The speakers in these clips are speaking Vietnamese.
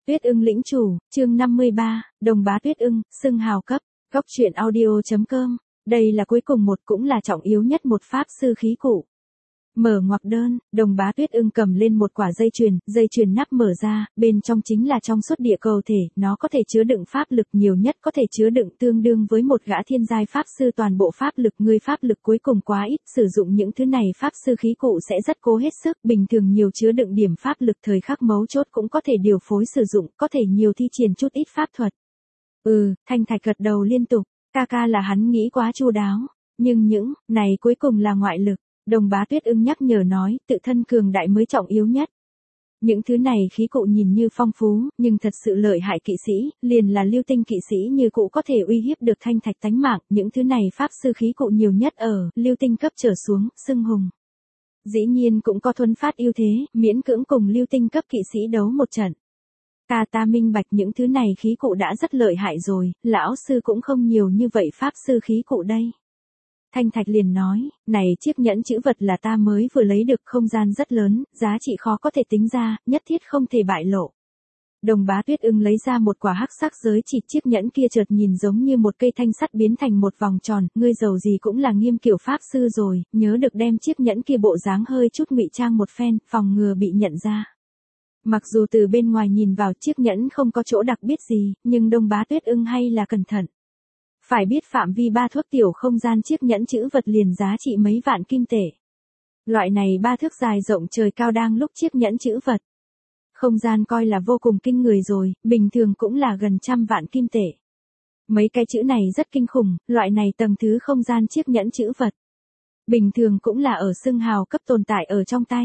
Tuyết ưng lĩnh chủ, chương 53, Đồng Bá Tuyết ưng, xưng hào cấp, góc truyện audio.com. Đây là cuối cùng một cũng là trọng yếu nhất một pháp sư khí cụ. Mở ngoặc đơn, Đồng Bá Tuyết ưng cầm lên một quả dây chuyền nắp mở ra, bên trong chính là trong suốt địa cầu thể, nó có thể chứa đựng pháp lực, nhiều nhất có thể chứa đựng tương đương với một gã thiên giai pháp sư toàn bộ pháp lực. Người pháp lực cuối cùng quá ít, sử dụng những thứ này pháp sư khí cụ sẽ rất cố hết sức, bình thường nhiều chứa đựng điểm pháp lực thời khắc mấu chốt cũng có thể điều phối sử dụng, có thể nhiều thi triển chút ít pháp thuật. Thanh Thạch gật đầu liên tục, ca là hắn nghĩ quá chu đáo, nhưng những này cuối cùng là ngoại lực. Đồng Bá Tuyết ưng nhắc nhở nói, tự thân cường đại mới trọng yếu nhất. Những thứ này khí cụ nhìn như phong phú, nhưng thật sự lợi hại kỵ sĩ, liền là lưu tinh kỵ sĩ như cụ có thể uy hiếp được Thanh Thạch tánh mạng. Những thứ này pháp sư khí cụ nhiều nhất ở lưu tinh cấp trở xuống, xưng hùng. Dĩ nhiên cũng có thuần phát ưu thế, miễn cưỡng cùng lưu tinh cấp kỵ sĩ đấu một trận. Ta minh bạch những thứ này khí cụ đã rất lợi hại rồi, lão sư cũng không nhiều như vậy pháp sư khí cụ đây. Thanh Thạch liền nói, này chiếc nhẫn chữ vật là ta mới vừa lấy được, không gian rất lớn, giá trị khó có thể tính ra, nhất thiết không thể bại lộ. Đồng Bá Tuyết ưng lấy ra một quả hắc sắc giới chỉ, chiếc nhẫn kia chợt nhìn giống như một cây thanh sắt biến thành một vòng tròn, ngươi giàu gì cũng là nghiêm kiểu pháp sư rồi, nhớ được đem chiếc nhẫn kia bộ dáng hơi chút ngụy trang một phen, phòng ngừa bị nhận ra. Mặc dù từ bên ngoài nhìn vào chiếc nhẫn không có chỗ đặc biệt gì, nhưng Đồng Bá Tuyết ưng hay là cẩn thận. Phải biết phạm vi 3 thước tiểu không gian chiếc nhẫn chữ vật liền giá trị mấy vạn kim tệ. Loại này 3 thước dài rộng trời cao đang lúc chiếc nhẫn chữ vật. Không gian coi là vô cùng kinh người rồi, bình thường cũng là gần 100 vạn kim tệ. Mấy cái chữ này rất kinh khủng, loại này tầng thứ không gian chiếc nhẫn chữ vật. Bình thường cũng là ở xưng hào cấp tồn tại ở trong tay.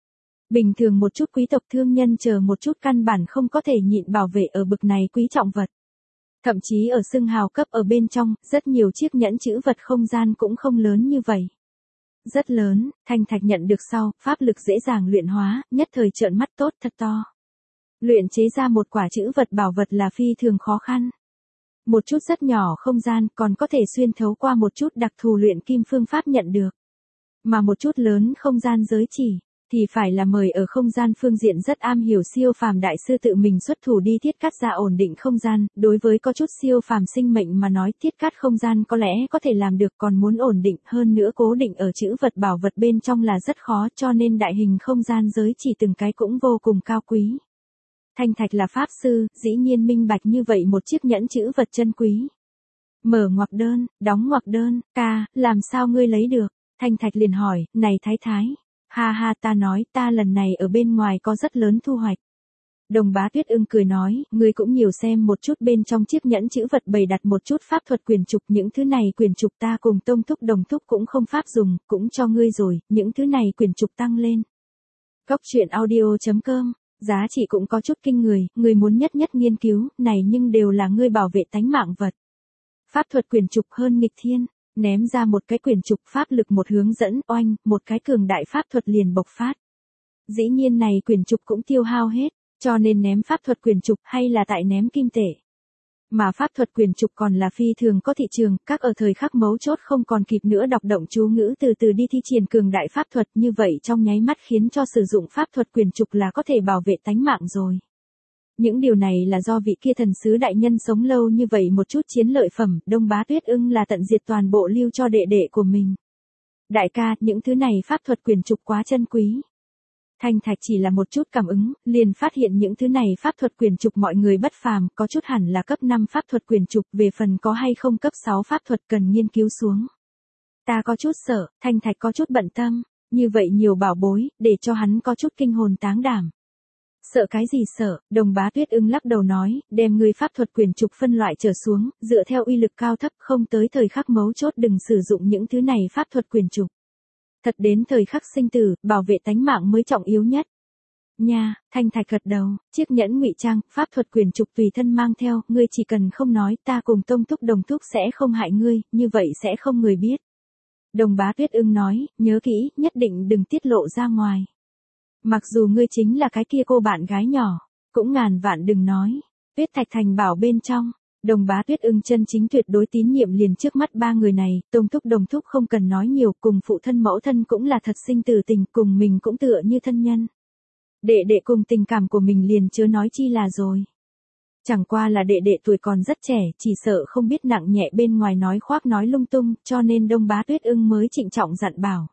Bình thường một chút quý tộc thương nhân chờ một chút căn bản không có thể nhịn bảo vệ ở bực này quý trọng vật. Thậm chí ở xưng hào cấp ở bên trong, rất nhiều chiếc nhẫn chữ vật không gian cũng không lớn như vậy. Rất lớn, Thanh Thạch nhận được sau, pháp lực dễ dàng luyện hóa, nhất thời trợn mắt tốt thật to. Luyện chế ra một quả chữ vật bảo vật là phi thường khó khăn. Một chút rất nhỏ không gian còn có thể xuyên thấu qua một chút đặc thù luyện kim phương pháp nhận được. Mà một chút lớn không gian giới chỉ thì phải là mời ở không gian phương diện rất am hiểu siêu phàm đại sư tự mình xuất thủ đi thiết cắt ra ổn định không gian, đối với có chút siêu phàm sinh mệnh mà nói thiết cắt không gian có lẽ có thể làm được, còn muốn ổn định hơn nữa cố định ở chữ vật bảo vật bên trong là rất khó, cho nên đại hình không gian giới chỉ từng cái cũng vô cùng cao quý. Thanh Thạch là pháp sư, dĩ nhiên minh bạch như vậy một chiếc nhẫn chữ vật chân quý. Mở ngoặc đơn, đóng ngoặc đơn, làm sao ngươi lấy được? Thanh Thạch liền hỏi, này thái thái. Ha ta nói, ta lần này ở bên ngoài có rất lớn thu hoạch. Đồng Bá Tuyết ưng cười nói, ngươi cũng nhiều xem một chút bên trong chiếc nhẫn chữ vật bày đặt một chút pháp thuật quyền trục, những thứ này quyền trục ta cùng Tông Thúc Đồng Thúc cũng không pháp dùng, cũng cho ngươi rồi, những thứ này quyền trục tăng lên. Góc truyện audio.com, giá trị cũng có chút kinh người, ngươi muốn nhất nghiên cứu, này nhưng đều là ngươi bảo vệ tánh mạng vật. Pháp thuật quyền trục hơn nghịch thiên. Ném ra một cái quyền trục pháp lực một hướng dẫn oanh, một cái cường đại pháp thuật liền bộc phát. Dĩ nhiên này quyền trục cũng tiêu hao hết, cho nên ném pháp thuật quyền trục hay là tại ném kim tệ. Mà pháp thuật quyền trục còn là phi thường có thị trường, các ở thời khắc mấu chốt không còn kịp nữa đọc động chú ngữ từ từ đi thi triển cường đại pháp thuật, như vậy trong nháy mắt khiến cho sử dụng pháp thuật quyền trục là có thể bảo vệ tánh mạng rồi. Những điều này là do vị kia thần sứ đại nhân sống lâu như vậy một chút chiến lợi phẩm, Đồng Bá Tuyết ưng là tận diệt toàn bộ lưu cho đệ đệ của mình. Đại ca, những thứ này pháp thuật quyền trục quá chân quý. Thanh Thạch chỉ là một chút cảm ứng, liền phát hiện những thứ này pháp thuật quyền trục mọi người bất phàm, có chút hẳn là cấp 5 pháp thuật quyền trục, về phần có hay không cấp 6 pháp thuật cần nghiên cứu xuống. Ta có chút sợ, Thanh Thạch có chút bận tâm, như vậy nhiều bảo bối, để cho hắn có chút kinh hồn táng đảm. Sợ cái gì sợ, Đồng Bá Tuyết ưng lắc đầu nói, đem ngươi pháp thuật quyền trục phân loại trở xuống, dựa theo uy lực cao thấp, không tới thời khắc mấu chốt đừng sử dụng những thứ này pháp thuật quyền trục. Thật đến thời khắc sinh tử, bảo vệ tánh mạng mới trọng yếu nhất. Nha, Thanh Thạch gật đầu, chiếc nhẫn ngụy trang, pháp thuật quyền trục tùy thân mang theo, ngươi chỉ cần không nói, ta cùng Tông Thúc Đồng Thúc sẽ không hại ngươi, như vậy sẽ không người biết. Đồng Bá Tuyết ưng nói, nhớ kỹ, nhất định đừng tiết lộ ra ngoài. Mặc dù ngươi chính là cái kia cô bạn gái nhỏ, cũng ngàn vạn đừng nói. Tuyết Thạch thành bảo bên trong, Đồng Bá Tuyết ưng chân chính tuyệt đối tín nhiệm liền trước mắt ba người này, Tông Thúc Đồng Thúc không cần nói nhiều, cùng phụ thân mẫu thân cũng là thật sinh tử tình, cùng mình cũng tựa như thân nhân. Đệ đệ cùng tình cảm của mình liền chớ nói chi là rồi. Chẳng qua là đệ đệ tuổi còn rất trẻ, chỉ sợ không biết nặng nhẹ bên ngoài nói khoác nói lung tung, cho nên Đông Bá Tuyết Ưng mới trịnh trọng dặn bảo.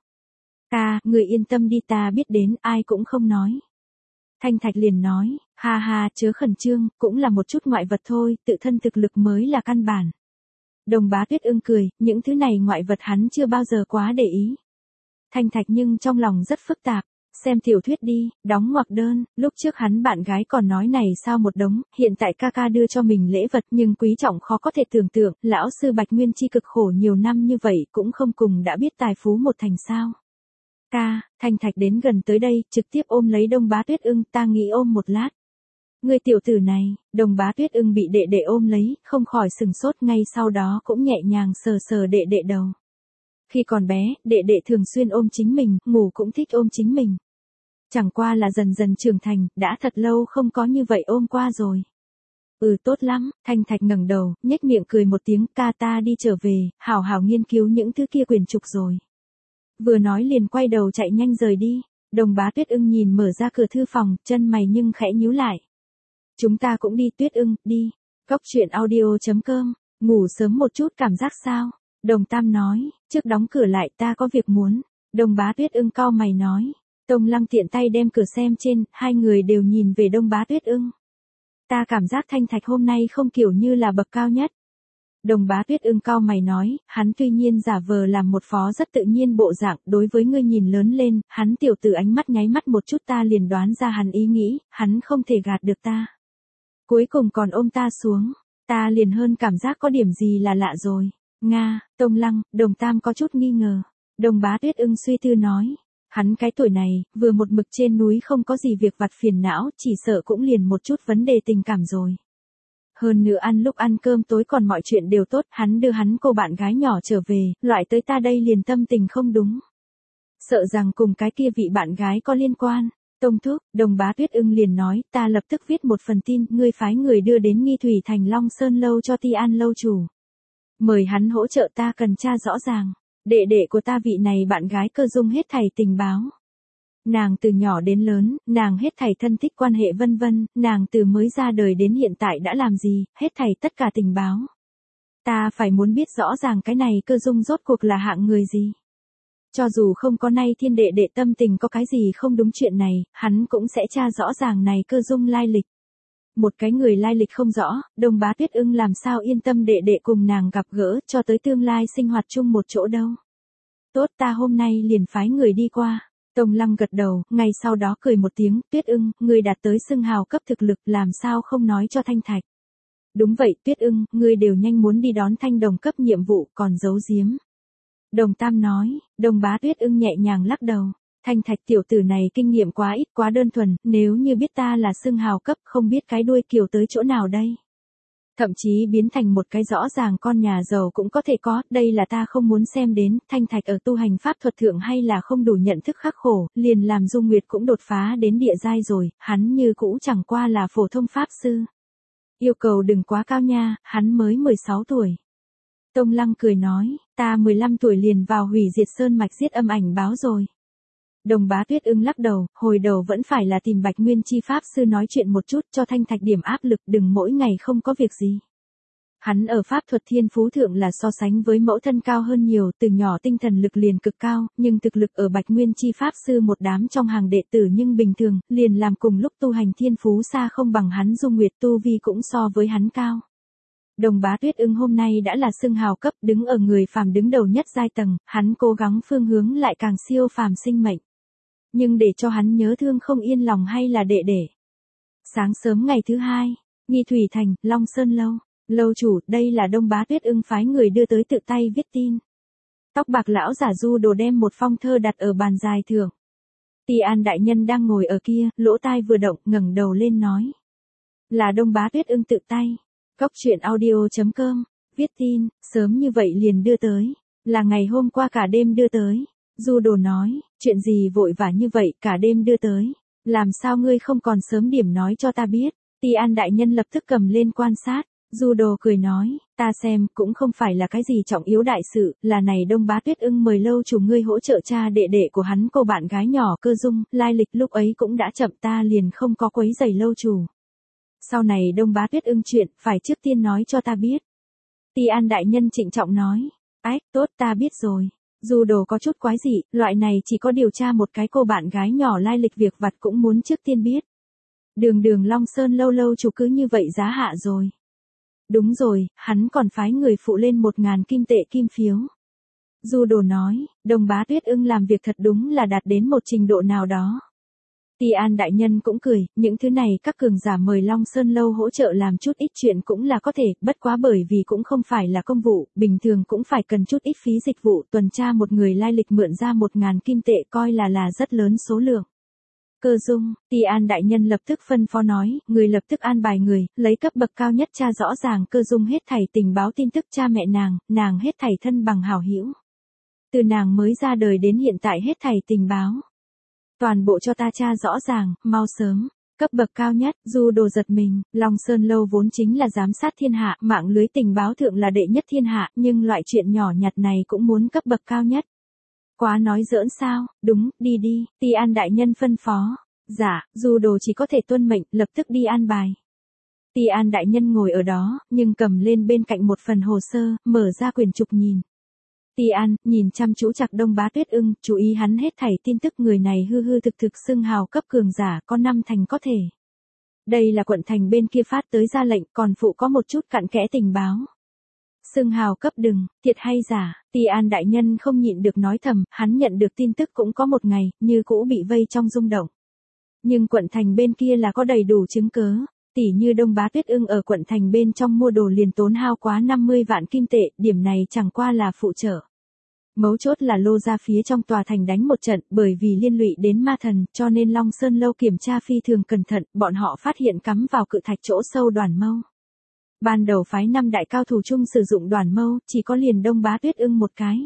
Ca, người yên tâm đi, ta biết đến, ai cũng không nói. Thanh Thạch liền nói, ha ha, chớ khẩn trương, cũng là một chút ngoại vật thôi, tự thân thực lực mới là căn bản. Đồng Bá Tuyết Ưng cười, những thứ này ngoại vật hắn chưa bao giờ quá để ý. Thanh Thạch nhưng trong lòng rất phức tạp, xem tiểu thuyết đi, đóng ngoặc đơn, lúc trước hắn bạn gái còn nói này sao một đống, hiện tại ca ca đưa cho mình lễ vật nhưng quý trọng khó có thể tưởng tượng, lão sư Bạch Nguyên Chi cực khổ nhiều năm như vậy cũng không cùng đã biết tài phú một thành sao. Ca, Thanh Thạch đến gần tới đây, trực tiếp ôm lấy Đông Bá Tuyết Ưng, ta nghĩ ôm một lát. Người tiểu tử này, Đồng Bá Tuyết Ưng bị đệ đệ ôm lấy, không khỏi sừng sốt, ngay sau đó cũng nhẹ nhàng sờ sờ đệ đệ đầu. Khi còn bé, đệ đệ thường xuyên ôm chính mình, ngủ cũng thích ôm chính mình. Chẳng qua là dần dần trưởng thành, đã thật lâu không có như vậy ôm qua rồi. Tốt lắm, Thanh Thạch ngẩng đầu, nhếch miệng cười một tiếng, ca ta đi trở về, hảo hảo nghiên cứu những thứ kia quyển trục rồi. Vừa nói liền quay đầu chạy nhanh rời đi. Đồng Bá Tuyết Ưng nhìn mở ra cửa thư phòng, chân mày nhưng khẽ nhíu lại. Chúng ta cũng đi Tuyết Ưng, đi. Góc truyện audio.com, ngủ sớm một chút cảm giác sao? Đồng Tam nói, trước đóng cửa lại ta có việc muốn. Đồng Bá Tuyết Ưng cau mày nói. Tông Lăng tiện tay đem cửa xem trên, hai người đều nhìn về Đông Bá Tuyết Ưng. Ta cảm giác Thanh Thạch hôm nay không kiểu như là bậc cao nhất. Đồng Bá Tuyết Ưng cau mày nói, hắn tuy nhiên giả vờ làm một phó rất tự nhiên bộ dạng, đối với ngươi nhìn lớn lên, hắn tiểu tử ánh mắt nháy mắt một chút ta liền đoán ra hắn ý nghĩ, hắn không thể gạt được ta. Cuối cùng còn ôm ta xuống, ta liền hơn cảm giác có điểm gì là lạ rồi. Nga, Tông Lăng, Đồng Tam có chút nghi ngờ. Đồng Bá Tuyết Ưng suy tư nói, hắn cái tuổi này, vừa một mực trên núi không có gì việc vặt phiền não, chỉ sợ cũng liền một chút vấn đề tình cảm rồi. Hơn nữa lúc ăn cơm tối còn mọi chuyện đều tốt, hắn đưa hắn cô bạn gái nhỏ trở về, loại tới ta đây liền tâm tình không đúng. Sợ rằng cùng cái kia vị bạn gái có liên quan. Tông thúc, Đồng Bá Tuyết Ưng liền nói, ta lập tức viết một phần tin, ngươi phái người đưa đến Nghi Thủy Thành Long Sơn Lâu cho Ti An lâu chủ. Mời hắn hỗ trợ ta cần tra rõ ràng. Đệ đệ của ta vị này bạn gái Cơ Dung hết thảy tình báo. Nàng từ nhỏ đến lớn, nàng hết thảy thân thích quan hệ vân vân, nàng từ mới ra đời đến hiện tại đã làm gì, hết thảy tất cả tình báo. Ta phải muốn biết rõ ràng cái này Cơ Dung rốt cuộc là hạng người gì. Cho dù không có nay thiên đệ đệ tâm tình có cái gì không đúng chuyện này, hắn cũng sẽ tra rõ ràng này Cơ Dung lai lịch. Một cái người lai lịch không rõ, Đồng Bá Tuyết Ưng làm sao yên tâm đệ đệ cùng nàng gặp gỡ cho tới tương lai sinh hoạt chung một chỗ đâu. Tốt, ta hôm nay liền phái người đi qua. Tông Lăng gật đầu, ngay sau đó cười một tiếng, Tuyết Ưng, ngươi đạt tới xưng hào cấp thực lực làm sao không nói cho Thanh Thạch. Đúng vậy Tuyết Ưng, ngươi đều nhanh muốn đi đón Thanh Đồng cấp nhiệm vụ còn giấu giếm. Đồng Tam nói, Đồng Bá Tuyết Ưng nhẹ nhàng lắc đầu. Thanh Thạch tiểu tử này kinh nghiệm quá ít quá đơn thuần, nếu như biết ta là xưng hào cấp không biết cái đuôi kiều tới chỗ nào đây. Thậm chí biến thành một cái rõ ràng con nhà giàu cũng có thể có, đây là ta không muốn xem đến, Thanh Thạch ở tu hành pháp thuật thượng hay là không đủ nhận thức khắc khổ, liền làm Dung Nguyệt cũng đột phá đến địa giai rồi, hắn như cũ chẳng qua là phổ thông pháp sư. Yêu cầu đừng quá cao nha, hắn mới 16 tuổi. Tông Lăng cười nói, ta 15 tuổi liền vào hủy diệt sơn mạch giết âm ảnh báo rồi. Đồng Bá Tuyết Ưng lắc đầu, hồi đầu vẫn phải là tìm Bạch Nguyên Chi pháp sư nói chuyện một chút cho Thanh Thạch điểm áp lực, đừng mỗi ngày không có việc gì. Hắn ở pháp thuật thiên phú thượng là so sánh với mẫu thân cao hơn nhiều, từ nhỏ tinh thần lực liền cực cao, nhưng thực lực ở Bạch Nguyên Chi pháp sư một đám trong hàng đệ tử nhưng bình thường, liền làm cùng lúc tu hành thiên phú xa không bằng hắn. Dung Nguyệt tu vi cũng so với hắn cao. Đồng Bá Tuyết Ưng hôm nay đã là xưng hào cấp, đứng ở người phàm đứng đầu nhất giai tầng, hắn cố gắng phương hướng lại càng siêu phàm sinh mệnh. Nhưng để cho hắn nhớ thương không yên lòng hay là đệ đệ. Sáng sớm ngày thứ hai, Nghi Thủy Thành, Long Sơn Lâu. Lâu chủ, đây là Đông Bá Tuyết Ưng phái người đưa tới tự tay viết tin. Tóc bạc lão giả Du Đồ đem một phong thơ đặt ở bàn dài thượng. Ti An đại nhân đang ngồi ở kia, lỗ tai vừa động, ngẩng đầu lên nói. Là Đông Bá Tuyết Ưng tự tay. Góc truyện audio.com, viết tin, sớm như vậy liền đưa tới. Là ngày hôm qua cả đêm đưa tới. Du Đồ nói, chuyện gì vội vã như vậy cả đêm đưa tới. Làm sao ngươi không còn sớm điểm nói cho ta biết. Ti An đại nhân lập tức cầm lên quan sát. Du Đồ cười nói, ta xem cũng không phải là cái gì trọng yếu đại sự, là này Đông Bá Tuyết Ưng mời lâu chủ ngươi hỗ trợ cha đệ đệ của hắn cô bạn gái nhỏ Cơ Dung, lai lịch lúc ấy cũng đã chậm ta liền không có quấy giày lâu chủ. Sau này Đông Bá Tuyết Ưng chuyện, phải trước tiên nói cho ta biết. Ti An đại nhân trịnh trọng nói. Ách, tốt ta biết rồi. Dù đồ có chút quái dị, loại này chỉ có điều tra một cái cô bạn gái nhỏ lai lịch việc vặt cũng muốn trước tiên biết. Đường Long Sơn lâu lâu chủ cứ như vậy giá hạ rồi. Đúng rồi, hắn còn phái người phụ lên 1.000 kim tệ kim phiếu. Du Đồ nói, Đông Bá Tuyết Ưng làm việc thật đúng là đạt đến một trình độ nào đó. Ti An đại nhân cũng cười, những thứ này các cường giả mời Long Sơn lâu hỗ trợ làm chút ít chuyện cũng là có thể, bất quá bởi vì cũng không phải là công vụ, bình thường cũng phải cần chút ít phí dịch vụ, tuần tra một người lai lịch mượn ra 1.000 kim tệ coi là rất lớn số lượng. Cơ Dung, Ti An đại nhân lập tức phân phó nói, người lập tức an bài người, lấy cấp bậc cao nhất tra rõ ràng Cơ Dung hết thảy tình báo tin tức cha mẹ nàng hết thảy thân bằng hảo hữu. Từ nàng mới ra đời đến hiện tại hết thảy tình báo. Toàn bộ cho ta tra rõ ràng, mau sớm. Cấp bậc cao nhất, Du Đồ giật mình, Long Sơn lâu vốn chính là giám sát thiên hạ, mạng lưới tình báo thượng là đệ nhất thiên hạ, nhưng loại chuyện nhỏ nhặt này cũng muốn cấp bậc cao nhất. Quá nói giỡn sao, đúng, đi, Ti An đại nhân phân phó. Dạ, Du Đồ chỉ có thể tuân mệnh, lập tức đi an bài. Ti An đại nhân ngồi ở đó, nhưng cầm lên bên cạnh một phần hồ sơ, mở ra quyển trục nhìn. Ti An, nhìn chăm chú chặt Đông Bá Tuyết Ưng, chú ý hắn hết thảy tin tức người này hư thực xưng hào cấp cường giả, có 5 thành có thể. Đây là quận thành bên kia phát tới ra lệnh, còn phụ có một chút cặn kẽ tình báo. Xưng hào cấp đừng, thiệt hay giả, Ti An đại nhân không nhịn được nói thầm, hắn nhận được tin tức cũng có một ngày, như cũ bị vây trong rung động. Nhưng quận thành bên kia là có đầy đủ chứng cớ, tỉ như Đông Bá Tuyết Ưng ở quận thành bên trong mua đồ liền tốn hao quá 50 vạn kim tệ, điểm này chẳng qua là phụ trợ. Mấu chốt là lô ra phía trong tòa thành đánh một trận, bởi vì liên lụy đến ma thần, cho nên Long Sơn lâu kiểm tra phi thường cẩn thận, bọn họ phát hiện cắm vào cự thạch chỗ sâu đoàn mâu. Ban đầu phái 5 đại cao thủ chung sử dụng đoàn mâu, chỉ có liền Đông Bá Tuyết Ưng một cái.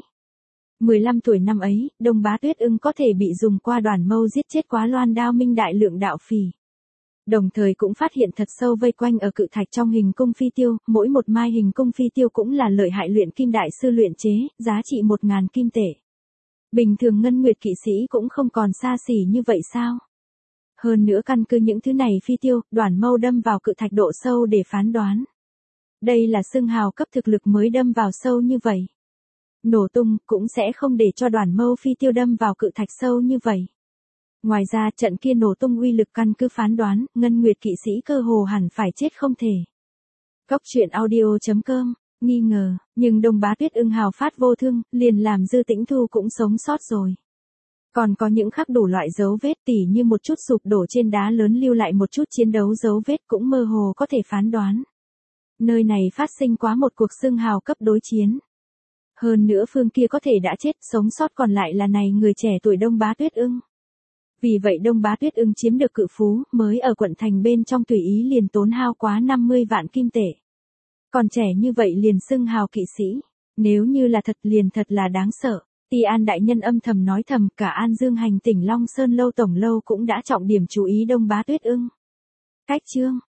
15 tuổi năm ấy, Đông Bá Tuyết Ưng có thể bị dùng qua đoàn mâu giết chết quá Loan Đao Minh đại lượng đạo phỉ. Đồng thời cũng phát hiện thật sâu vây quanh ở cự thạch trong hình cung phi tiêu, mỗi một mai hình cung phi tiêu cũng là lợi hại luyện kim đại sư luyện chế, giá trị 1.000 kim tệ. Bình thường ngân nguyệt kỵ sĩ cũng không còn xa xỉ như vậy sao? Hơn nữa căn cứ những thứ này phi tiêu, đoàn mâu đâm vào cự thạch độ sâu để phán đoán. Đây là xưng hào cấp thực lực mới đâm vào sâu như vậy. Nổ tung cũng sẽ không để cho đoàn mâu phi tiêu đâm vào cự thạch sâu như vậy. Ngoài ra trận kia nổ tung uy lực căn cứ phán đoán, ngân nguyệt kỵ sĩ cơ hồ hẳn phải chết không thể. Góc truyện audio.com, nghi ngờ, nhưng Đông Bá Tuyết Ưng hào phát vô thương, liền làm Dư Tĩnh Thu cũng sống sót rồi. Còn có những khắc đủ loại dấu vết tỉ như một chút sụp đổ trên đá lớn lưu lại một chút chiến đấu dấu vết cũng mơ hồ có thể phán đoán. Nơi này phát sinh quá một cuộc xưng hào cấp đối chiến. Hơn nữa phương kia có thể đã chết, sống sót còn lại là này người trẻ tuổi Đông Bá Tuyết Ưng. Vì vậy Đông Bá Tuyết Ưng chiếm được cự phú, mới ở quận thành bên trong tùy ý liền tốn hao quá 50 vạn kim tệ. Còn trẻ như vậy liền xưng hào kỵ sĩ, nếu như là thật liền thật là đáng sợ. Ti An đại nhân âm thầm nói thầm, cả An Dương hành tỉnh Long Sơn lâu tổng lâu cũng đã trọng điểm chú ý Đông Bá Tuyết Ưng. Cách chương